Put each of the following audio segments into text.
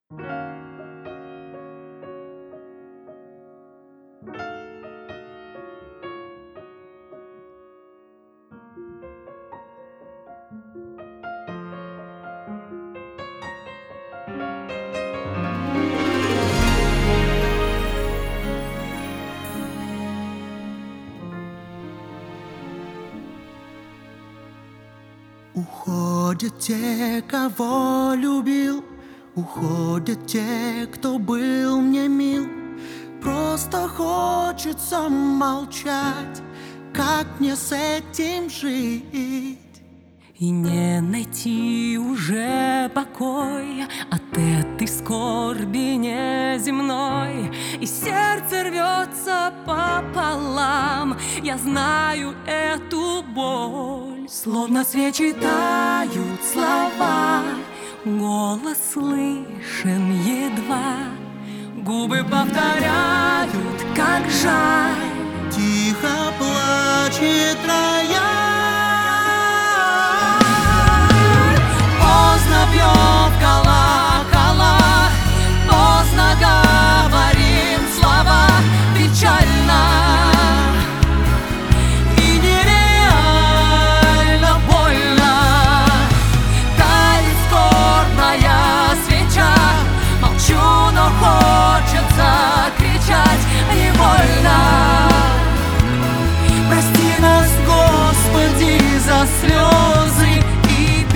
Уходят те, кого любил, уходят те, кто был мне мил. Просто хочется молчать, как мне с этим жить? И не найти уже покоя от этой скорби неземной. И сердце рвется пополам, я знаю эту боль. Словно свечи тают слова, голос слышен едва, губы повторяют, как жаль. Тихо плачет рояль. Поздно бьем в колокола, поздно говорим слова, печально и нереально больно. Тает скорбная свеча, молчу, но хочется кричать невольно. Прости нас, Господи, за слезы и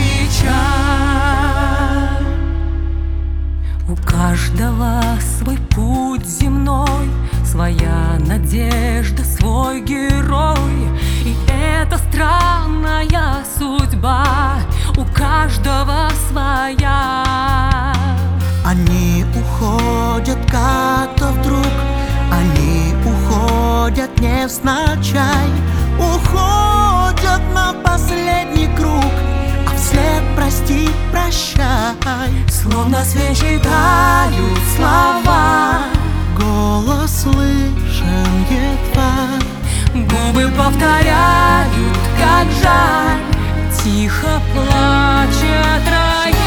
печаль. У каждого свой путь земной, своя надежда, свой герой. И это странная судьба, у каждого своя. Они уходят как-то вдруг, они уходят невзначай, уходят на последний круг, а вслед прости, прощай. Словно свечи тают слова, голос слышен едва, губы повторяют, как жаль. Тихо плачет рояль.